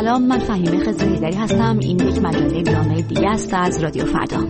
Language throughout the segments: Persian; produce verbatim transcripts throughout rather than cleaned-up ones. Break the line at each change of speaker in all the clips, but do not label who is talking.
سلام، من فهیمه خضرهیدری هستم. این یک مجله جامعه دیگه است از رادیو فردا.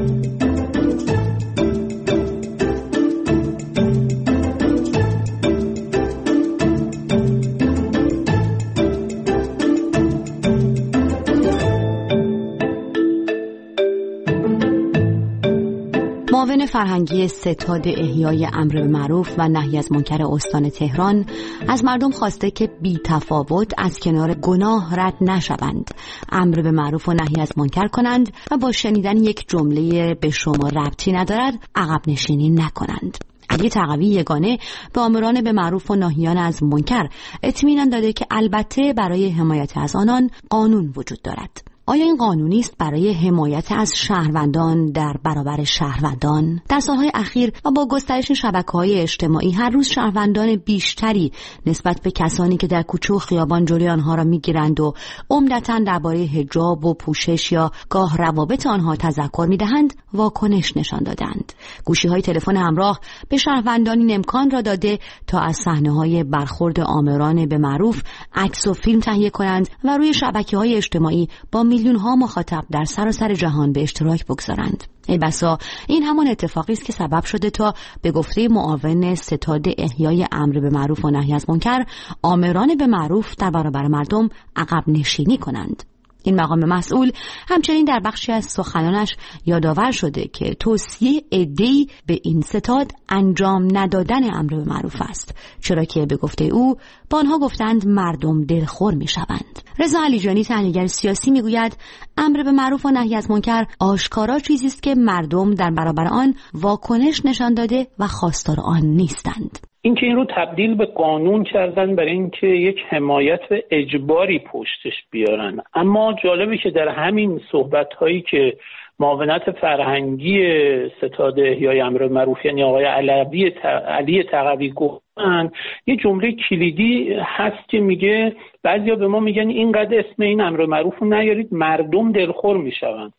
معاون فرهنگی ستاد احیای امر به معروف و نهی از منکر استان تهران از مردم خواسته که بی تفاوت از کنار گناه رد نشوند، امر به معروف و نهی از منکر کنند و با شنیدن یک جمله به شما ربطی ندارد عقب نشینی نکنند. علی تقوی یگانه به آمران به معروف و ناهیان از منکر اطمینان داده که البته برای حمایت از آنان قانون وجود دارد. آیا این قانونی است برای حمایت از شهروندان در برابر شهروندان؟ در سالهای اخیر و با گسترش شبکه‌های اجتماعی هر روز شهروندان بیشتری نسبت به کسانی که در کوچه و خیابان جلوی آنها را می‌گیرند و عمدتاً درباره حجاب و پوشش یا گاه روابط آنها تذکر می‌دهند واکنش نشان دادند. گوشی‌های تلفن همراه به شهروندان این امکان را داده تا از صحنه‌های برخورد آمران به معروف عکس و فیلم تهیه کنند و روی شبکه‌های اجتماعی با میلیون ها مخاطب در سراسر جهان به اشتراک بگذارند. ای بسا این همان اتفاقی است که سبب شده تا به گفته معاون ستاد احیای امر به معروف و نهی از منکر آمران به معروف در برابر مردم عقب نشینی کنند. این مقام مسئول همچنین در بخشی از سخنانش یادآور شده که توصیه عده‌ای به این ستاد انجام ندادن امر به معروف است، چرا که به گفته او با آنها گفتند مردم دلخور میشوند. رضا علیجانی تحلیلگر سیاسی میگوید امر به معروف و نهی از منکر آشکارا چیزی است که مردم در برابر آن واکنش نشان داده و خواستار آن نیستند.
اینکه این رو تبدیل به قانون کردن برای اینکه یک حمایت اجباری پشتش بیارن. اما جالبه که در همین صحبت‌هایی که معاونت فرهنگی ستاد احیای امر به معروف یعنی آقای علوی علی تقوی گفتن، یه جمله کلیدی هست که میگه بعضیا به ما میگن اینقدر اسم این امر به معروف رو نیارید مردم دلخور میشوند.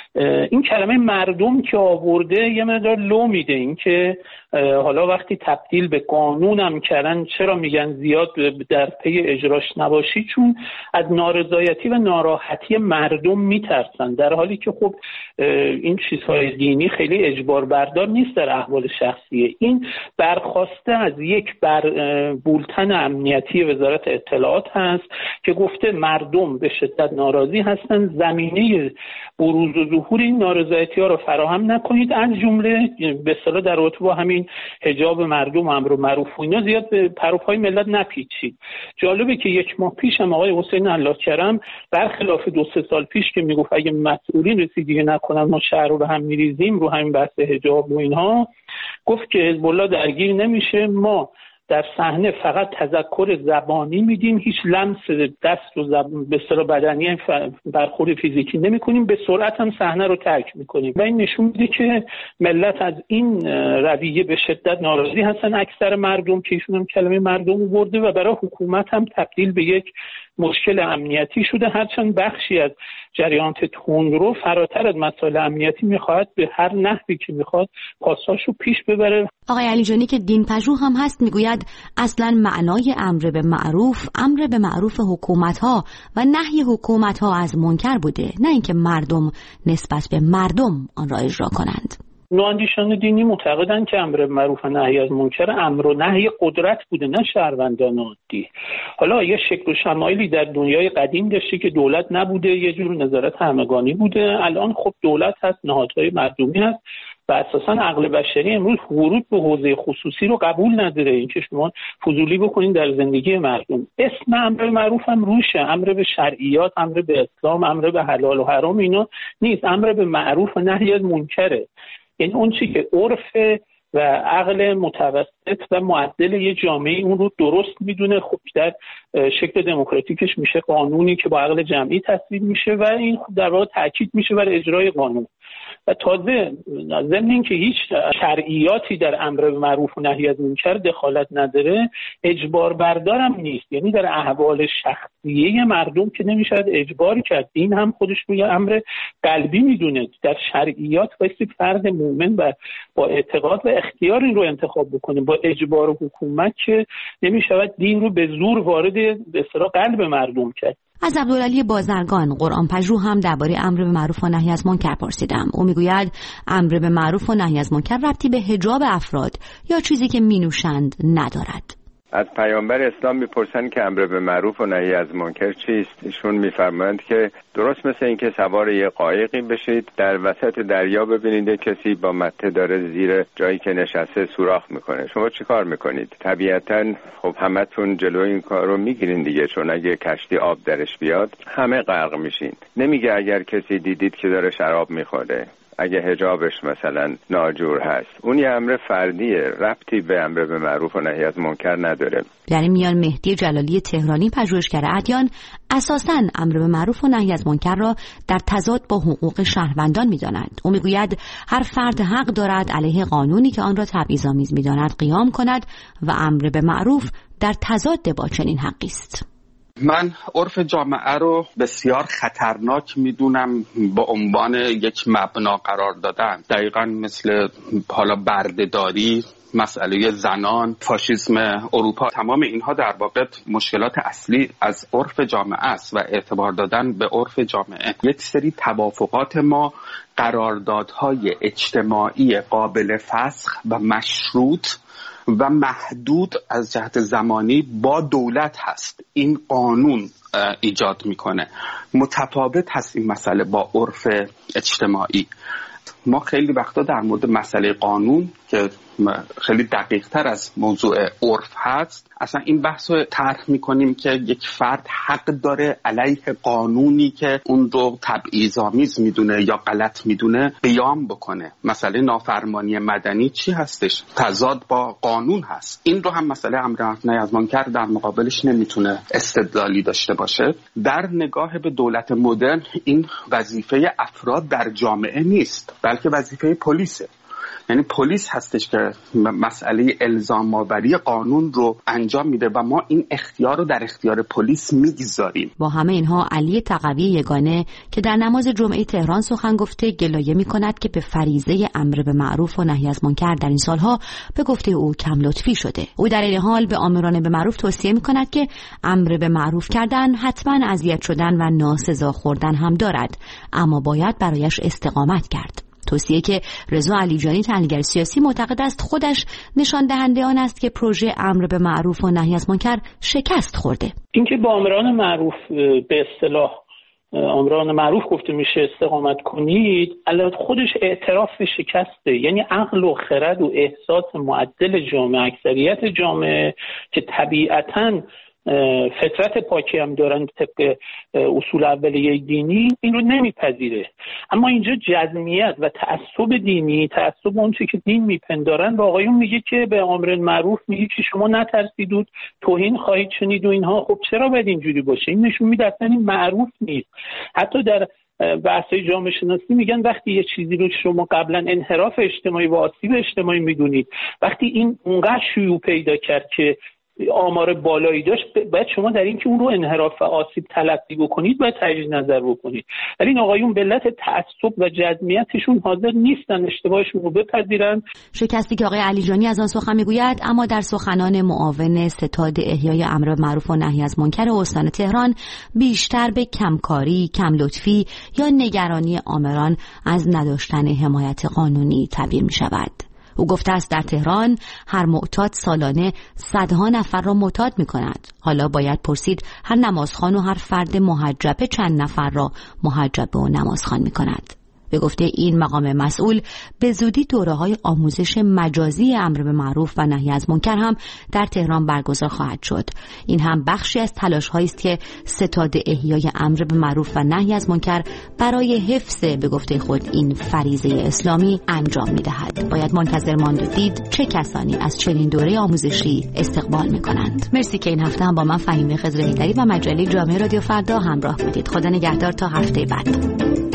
این کلمه مردم که آورده یه مقدار لو میده، این که حالا وقتی تبدیل به قانون هم کردن چرا میگن زیاد در پی اجراش نباشی، چون از نارضایتی و ناراحتی مردم میترسن، در حالی که خب این چیزهای دینی خیلی اجبار بردار نیست در احوال شخصیه. این برخواسته از یک بر بولتن امنیتی وزارت اطلاعات هست که گفته مردم به شدت ناراضی هستن، زمینه بروز و ظهور این نارضایتی ها رو فراهم نکنید، از جمله به اصطلاح در رابطه با همین حجاب مردم و امر معروف و اینا زیاد به پروپای ملت نپیچید. جالبه که یک ماه پیش هم آقای حسین الله کرم برخلاف دو سه سال پیش که میگفت اگه مسئولین رسیدگی نکنن ما شهر رو به هم میریزیم رو همین بحث حجاب و اینها، گفت که حزب الله درگیر نمیشه، ما در صحنه فقط تذکر زبانی میدیم، هیچ لمس دست و زب... به اصطلاح بدنی برخورد فیزیکی نمیکنیم، به سرعت هم صحنه رو ترک میکنیم. و این نشون میده که ملت از این رویه به شدت ناراضی هستن، اکثر مردم که ایشون هم کلمه مردم برده و برای حکومت هم تبدیل به یک مشکل امنیتی شده، هرچند بخشی از جریانات تندرو فراتر از مسائل امنیتی میخواد به هر نحوی که میخواد پاساشو پیش ببره.
آقای علیجانی که دین پژوه هم هست میگوید اصلا معنای امر به معروف امر به معروف حکومت‌ها و نهی حکومت‌ها از منکر بوده، نه اینکه مردم نسبت به مردم آن را اجرا کنند.
نواندیشان دینی معتقدند که امر به معروف و نهی از منکر امر و نهی قدرت بوده، نه شهروندان عادی. حالا یه شکل و شمایلی در دنیای قدیم داشته که دولت نبوده، یه جور نظارت همگانی بوده. الان خب دولت هست، نهادهای مردمی هست و اساساً عقل بشری امروز ورود به حوزه خصوصی رو قبول نداره. این که شما فضولی بکنین در زندگی مردم. اسم امر معروف هم روشه، امر به شرعیات، امر به اسلام، امر به حلال و حرام اینا نیست، امر به معروف و نهی از منکره. یعنی اون چی که عرف و عقل متوسط و معدل یه جامعه اون رو درست میدونه، خب در شکل دموکراتیکش میشه قانونی که با عقل جمعی تصویب میشه و این خب در واقع تاکید میشه بر اجرای قانون. و تازه ضمن این که هیچ شرعیاتی در امر به معروف و نهی از منکر دخالت نداره، اجبار بردارم نیست، یعنی در احوال شخصیه مردم که نمیشه اجبار کرد. این هم خودش رو یه امر قلبی میدونه. در شرعیات بایستی فرد مومن و با اعتقاد و اختیار این رو انتخاب بکنه، با اجبار و حکومت که نمیشه دین رو به زور وارد به اصطلاح قلب مردم کرد.
از عبدالعلی بازرگان قرآن پژوه هم درباره امر به معروف و نهی از منکر پرسیدم. او میگوید امر به معروف و نهی از منکر ربطی به حجاب افراد یا چیزی که مینوشند ندارد.
از پیامبر اسلام میپرسن که امر به معروف و نهی از منکر چیست. ایشون میفرمایند که درست مثل اینکه سوار یه قایقی بشید، در وسط دریا ببینید کسی با مته داره زیر جایی که نشسته سوراخ میکنه، شما چی کار میکنید؟ طبیعتا خب همتون جلو این کار رو میگیرین دیگه، چون اگه کشتی آب درش بیاد همه غرق میشین. نمیگه اگر کسی دیدید که داره شراب میخوره، اگه حجابش مثلا ناجور هست، اون یه امر فردیه، ربطی به امر به معروف و نهی از منکر نداره.
یعنی میان مهدی جلالی تهرانی، پژوهشگر ادیان، اساساً امر به معروف و نهی از منکر را در تضاد با حقوق شهروندان می‌داند. او میگوید هر فرد حق دارد علیه قانونی که آن را تبعیض‌آمیز می‌داند قیام کند و امر به معروف در تضاد با چنین حقی است.
من عرف جامعه رو بسیار خطرناک میدونم با عنوان یک مبنا قرار دادن، دقیقاً مثل حالا بردهداری، مسئله زنان، فاشیسم اروپا. تمام اینها در واقع مشکلات اصلی از عرف جامعه است و اعتبار دادن به عرف جامعه. یک سری توافقات ما، قراردادهای اجتماعی قابل فسخ و مشروط و محدود از جهت زمانی با دولت هست. این قانون ایجاد میکنه. متفاوت هست این مسئله با عرف اجتماعی. ما خیلی وقتا در مورد مسئله قانون که خیلی دقیق تر از موضوع عرف هست، اصلا این بحث رو طرح میکنیم که یک فرد حق داره علیه قانونی که اون رو تبعیض‌آمیز میدونه یا غلط میدونه قیام بکنه. مسئله نافرمانی مدنی چی هستش؟ تضاد با قانون هست. این رو هم مسئله امر به نهی از منکر در مقابلش نمیتونه استدلالی داشته باشه. در نگاه به دولت مدرن این وظیفه افراد در جامعه نیست، بلکه وظیفه پلیسه. یعنی پلیس هستش که مسئله الزام آوری قانون رو انجام میده و ما این اختیار رو در اختیار پلیس میگذاریم.
با همه اینها علی تقوی یگانه که در نماز جمعه تهران سخن گفته گلایه میکند که به فریضه امر به معروف و نهی از منکر در این سالها به گفته او کم لطفی شده. او در این حال به آمران به معروف توصیه میکند که امر به معروف کردن حتما اذیت شدن و ناسزا خوردن هم دارد، اما باید برایش استقامت کرد. توصیه که رضا علیجانی تحلیلگر سیاسی معتقد است خودش نشان دهنده آن است که پروژه امر به معروف و نهی از منکر شکست خورده.
اینکه با آمران معروف به اصطلاح آمران معروف گفته میشه استقامت کنید، البته خودش اعتراف به شکسته. یعنی عقل و خرد و احساس معدل جامعه، اکثریت جامعه که طبیعتاً فطرت پاکی هم دارن طبق اصول اولیه دینی، این رو نمیپذیره. اما اینجا جزمیت و تعصب دینی، تعصب اون چیزی که دین میپندارن، با آقایون میگه که به امر معروف میگه که شما نترسید و توهین خواهید شنید و اینها. خب چرا باید اینجوری باشه؟ این نشون میده اصلا این معروف نیست. حتی در بحث‌های جامعه شناسی میگن وقتی یه چیزی رو شما قبلا انحراف اجتماعی و آسیب اجتماعی میدونید، وقتی این اونقدر شیوع پیدا کرد که آمار بالایی داشت، باید شما در این که اون رو انحراف و آسیب تلقی بکنید باید تجدید نظر بکنید. ولی این آقایون به علت تعصب و جزمیتشون حاضر نیستن اشتباهشون رو بپذیرن.
شکستی که آقای علیجانی از آن سخن میگوید، اما در سخنان معاون ستاد احیای امر معروف و نهی از منکر استان تهران بیشتر به کمکاری، کم لطفی یا نگرانی آمران از نداشتن حمایت قانونی تعبیر می شود. او گفته است در تهران هر معتاد سالانه صدها نفر را معتاد می کند. حالا باید پرسید هر نمازخوان و هر فرد محجبه چند نفر را محجبه و نمازخوان می کند. به گفته این مقام مسئول به زودی دوره‌های آموزش مجازی امر به معروف و نهی از منکر هم در تهران برگزار خواهد شد. این هم بخشی از تلاش‌هایی است که ستاد احیای امر به معروف و نهی از منکر برای حفظ به گفته خود این فریضه اسلامی انجام می‌دهد. باید منتظر ماند و دید چه کسانی از چنین دوره آموزشی استقبال می‌کنند. مرسی که این هفته هم با من فهیمه خضر حیدری و مجله جامعه رادیو فردا همراه بودید. خدا نگهدار تا هفته بعد.